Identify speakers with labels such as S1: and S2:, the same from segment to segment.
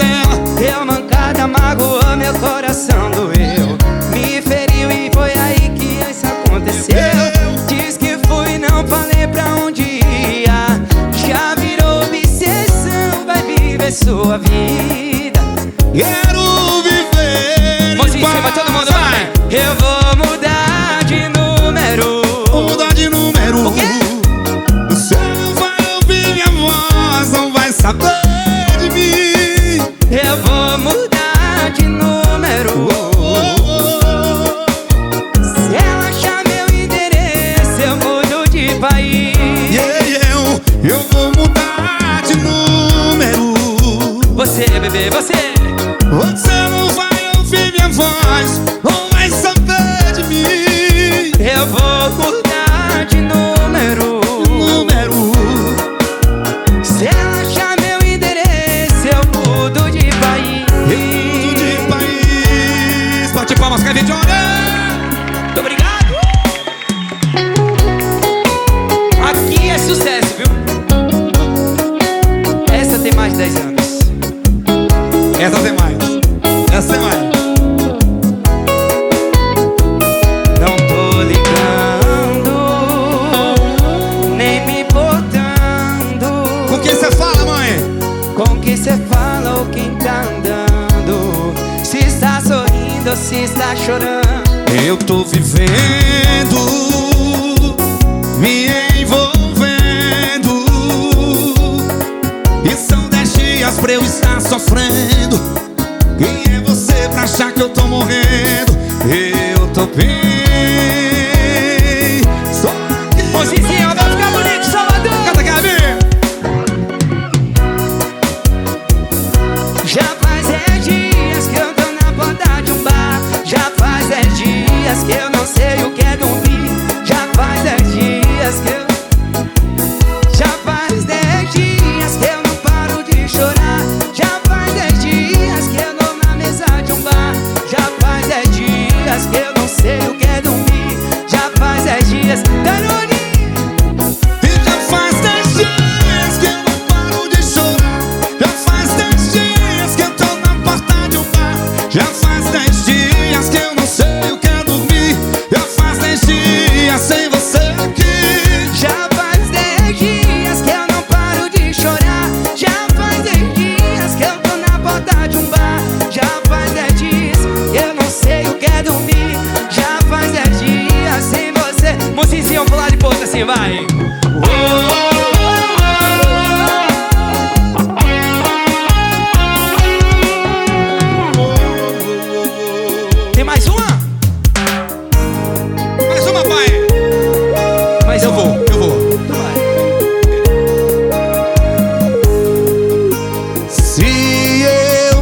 S1: dela.
S2: Deu mancada, magoou, meu coração doeu. Me feriu e foi aí que isso aconteceu. Diz que fui, não falei pra onde ia. Já virou obsessão, vai viver sua vida.
S1: Quero viver.
S2: Mocinha, vai todo mundo, vai. Eu vou mudar de número.
S1: Vou mudar de número.
S2: O quê?
S1: Você não vai ouvir minha voz, não vai saber de mim.
S2: Eu vou mudar de número. Se ela achar meu endereço, eu mudo de país.
S1: Eu vou mudar de número.
S2: Você, bebê, você.
S1: Você não vai ouvir minha voz, não vai saber de mim.
S2: Eu vou mudar de número. Se ela achar meu endereço, eu mudo de país.
S1: Eu mudo de país. Bate palmas, Kevin Johnny.
S2: Muito obrigado. Aqui é sucesso, viu? Essa tem mais de 10 anos.
S1: Essa tem mais. Essa tem mais.
S2: Não tô ligando, nem me botando.
S1: Com quem você fala, mãe?
S2: Com quem cê fala ou quem tá andando. Se está sorrindo ou se está chorando.
S1: Eu tô vivendo, me envolvendo. E são 10 dias pra eu estar sofrendo. Quem é você pra achar que eu tô morrendo? Eu tô bem. Só que
S2: Mocinha, vai ficar bonito, Salvador.
S1: Canta, Gabi.
S2: Já faz 10 dias que eu tô na porta de um bar. Já faz 10 dias que eu não sei o que é dormir. Já faz 10 dias que eu... Já faz 10 dias que eu não paro de chorar. Já faz 10 dias que eu tô na mesa de um bar. Já faz 10 dias que eu não sei o que é dormir. Já faz 10 dias... Danone!
S1: E já faz 10 dias que eu não paro de chorar. Já faz 10 dias que eu tô na porta de um bar. Já faz 10 dias que eu não sei o que é dormir. Já faz 10 dias sem você aqui.
S2: Já faz 10 dias que eu não paro de chorar. Já faz 10 dias que eu tô na porta de um bar. Já faz 10 dias que eu não sei o que é dormir. Já faz 10 dias sem você. Mocinha, vamos pular de ponta assim, vai. Tem mais uma?
S1: Mais uma, pai.
S2: Mais
S1: Eu
S2: uma.
S1: vou.
S2: Então vai.
S1: Se eu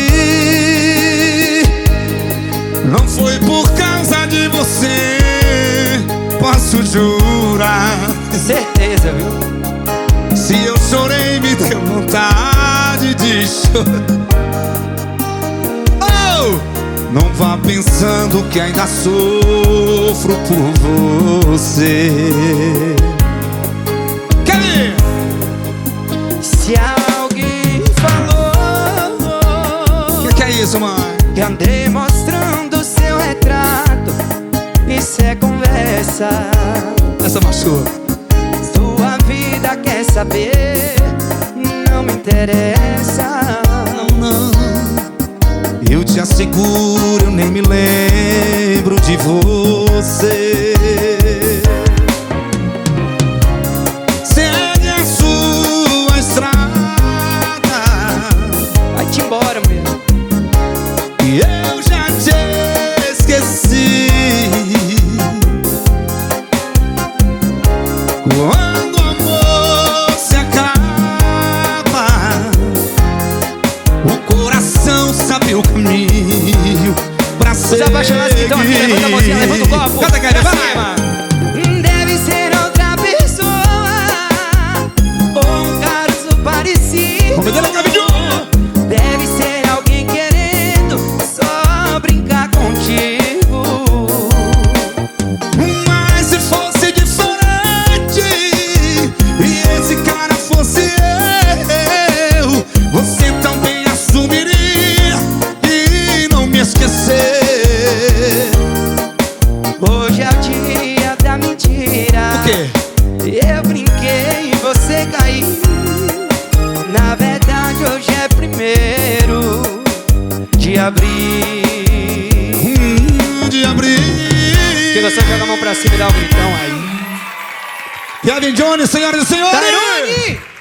S1: bebi, não foi por causa de você. Posso jurar.
S2: Certeza, viu?
S1: Se eu chorei, me deu vontade de chorar. Oh! Não vá pensando que ainda sofro por você. Quer ver?
S2: Se alguém falou
S1: O que é isso, mãe?
S2: que andei mostrando seu retrato, isso é conversa.
S1: Essa machuca.
S2: Sua vida quer saber, não me interessa.
S1: Não. Eu te asseguro, eu nem me lembro de você. Segue a sua estrada.
S2: Vai-te embora, mulher.
S1: E eu já te esqueci. Quando o amor se acaba, o coração sabe o caminho pra
S2: Os
S1: seguir.
S2: apaixonados que estão aqui, levanta a mãozinha, levanta o copo.
S1: Canta, Gabi,
S2: Pra
S1: vai.
S2: cima. Deve ser outra pessoa, ou um caso parecido.
S1: Vamos ver a Gabi de novo.
S2: Deve ser alguém querendo só brincar contigo.
S1: Mas se fosse diferente e esse cara fosse eu, você também assume
S2: abril.
S1: De abril.
S2: Quem gostou, joga a mão pra cima e dá um gritão aí.
S1: Kevin Jones, senhoras e senhores.
S2: Tarone!